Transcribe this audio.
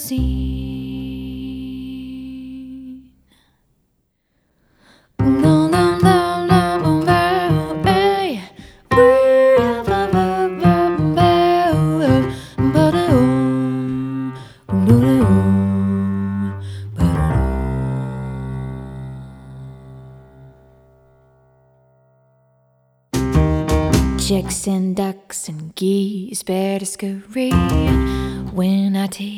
seen. Chicks and ducks and geese bear to scurry when I take